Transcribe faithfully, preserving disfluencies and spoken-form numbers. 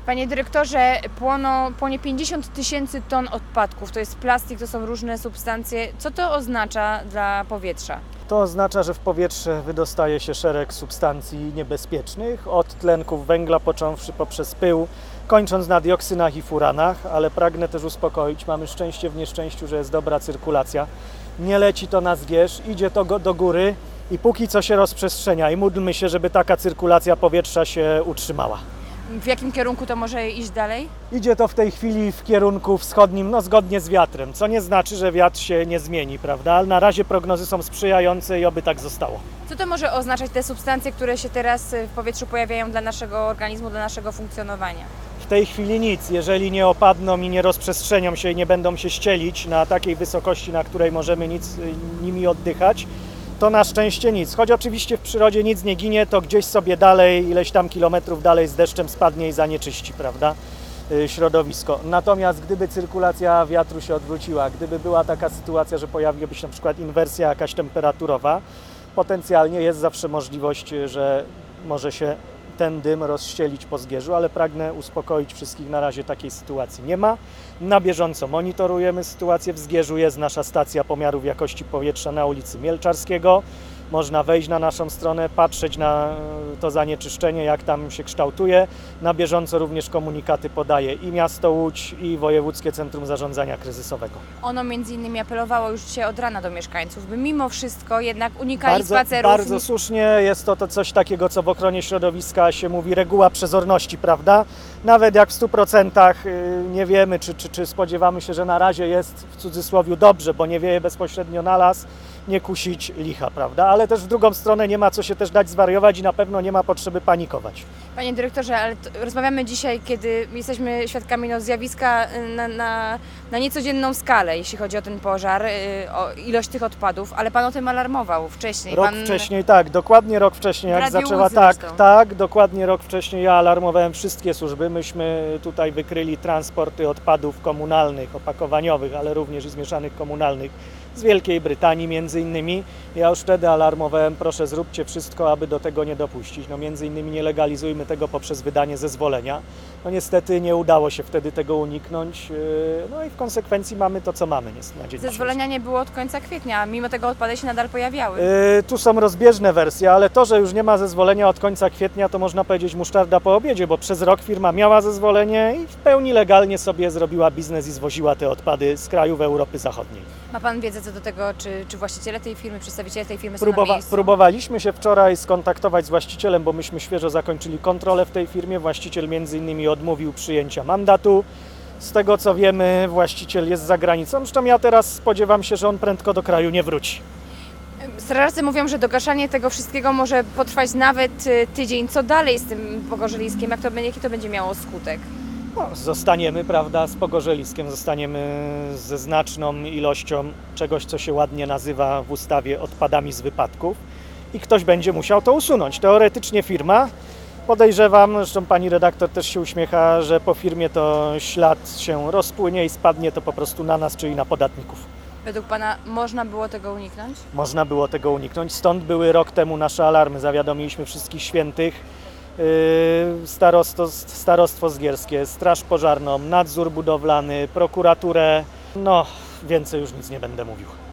Panie dyrektorze, płono, płonie pięćdziesiąt tysięcy ton odpadków. To jest plastik, to są różne substancje. Co to oznacza dla powietrza? To oznacza, że w powietrze wydostaje się szereg substancji niebezpiecznych, od tlenków węgla począwszy poprzez pył, kończąc na dioksynach i furanach, ale pragnę też uspokoić, mamy szczęście w nieszczęściu, że jest dobra cyrkulacja. Nie leci to na zwierz, idzie to do góry i póki co się rozprzestrzenia i módlmy się, żeby taka cyrkulacja powietrza się utrzymała. W jakim kierunku to może iść dalej? Idzie to w tej chwili w kierunku wschodnim, no zgodnie z wiatrem, co nie znaczy, że wiatr się nie zmieni, prawda? Ale na razie prognozy są sprzyjające i oby tak zostało. Co to może oznaczać te substancje, które się teraz w powietrzu pojawiają dla naszego organizmu, dla naszego funkcjonowania? W tej chwili nic, jeżeli nie opadną i nie rozprzestrzenią się i nie będą się ścielić na takiej wysokości, na której możemy nic nimi oddychać, to na szczęście nic. Choć oczywiście w przyrodzie nic nie ginie, to gdzieś sobie dalej, ileś tam kilometrów dalej z deszczem spadnie i zanieczyści, prawda, środowisko. Natomiast gdyby cyrkulacja wiatru się odwróciła, gdyby była taka sytuacja, że pojawiłaby się na przykład inwersja jakaś temperaturowa, potencjalnie jest zawsze możliwość, że może się ten dym rozścielić po Zgierzu, ale pragnę uspokoić wszystkich, na razie takiej sytuacji nie ma. Na bieżąco monitorujemy sytuację w Zgierzu, jest nasza stacja pomiarów jakości powietrza na ulicy Mielczarskiego. Można wejść na naszą stronę, patrzeć na to zanieczyszczenie, jak tam się kształtuje. Na bieżąco również komunikaty podaje i miasto Łódź, i Wojewódzkie Centrum Zarządzania Kryzysowego. Ono między innymi apelowało już dzisiaj od rana do mieszkańców, by mimo wszystko jednak unikali Bardzo, spacerów. bardzo słusznie, jest to, to coś takiego, co w ochronie środowiska się mówi reguła przezorności, prawda? Nawet jak w stu procentach nie wiemy, czy, czy, czy spodziewamy się, że na razie jest w cudzysłowie dobrze, bo nie wieje bezpośrednio na las, nie kusić licha, prawda? Ale też w drugą stronę nie ma co się też dać zwariować i na pewno nie ma potrzeby panikować. Panie dyrektorze, ale rozmawiamy dzisiaj, kiedy jesteśmy świadkami no, zjawiska na, na, na niecodzienną skalę, jeśli chodzi o ten pożar, o ilość tych odpadów, ale Pan o tym alarmował wcześniej. Rok Pan... wcześniej, tak, dokładnie rok wcześniej, jak Radiu zaczęła, Łzy tak, zresztą. tak, dokładnie rok wcześniej ja alarmowałem wszystkie służby. Myśmy tutaj wykryli transporty odpadów komunalnych, opakowaniowych, ale również i zmieszanych komunalnych z Wielkiej Brytanii między innymi. Ja już wtedy alarmowałem, proszę zróbcie wszystko, aby do tego nie dopuścić. No między innymi nie legalizujmy tego poprzez wydanie zezwolenia. No niestety nie udało się wtedy tego uniknąć, no i w konsekwencji mamy to, co mamy na dzień Zezwolenia nie było od końca kwietnia, a mimo tego odpady się nadal pojawiały. Yy, tu są rozbieżne wersje, ale to, że już nie ma zezwolenia od końca kwietnia, to można powiedzieć musztarda po obiedzie, bo przez rok firma miała zezwolenie i w pełni legalnie sobie zrobiła biznes i zwoziła te odpady z krajów Europy Zachodniej. Ma Pan wiedzę co do tego, czy, czy właściciele tej firmy, przedstawiciele tej firmy są Próbowa- na miejscu? próbowaliśmy się wczoraj skontaktować z właścicielem, bo myśmy świeżo zakończyli kontrolę w tej firmie. Właściciel między innymi odmówił przyjęcia mandatu. Z tego co wiemy, właściciel jest za granicą, zresztą ja teraz spodziewam się, że on prędko do kraju nie wróci. Strażacy mówią, że dogaszanie tego wszystkiego może potrwać nawet tydzień. Co dalej z tym pogorzeliskiem? Jak to, jaki to będzie miało skutek? No, zostaniemy, prawda, z pogorzeliskiem, zostaniemy ze znaczną ilością czegoś, co się ładnie nazywa w ustawie odpadami z wypadków i ktoś będzie musiał to usunąć. Teoretycznie firma, podejrzewam, zresztą pani redaktor też się uśmiecha, że po firmie to ślad się rozpłynie i spadnie to po prostu na nas, czyli na podatników. Według Pana można było tego uniknąć? Można było tego uniknąć, stąd były rok temu nasze alarmy, zawiadomiliśmy wszystkich świętych, Starostwo, starostwo zgierskie, straż pożarną, nadzór budowlany, prokuraturę, no więcej już nic nie będę mówił.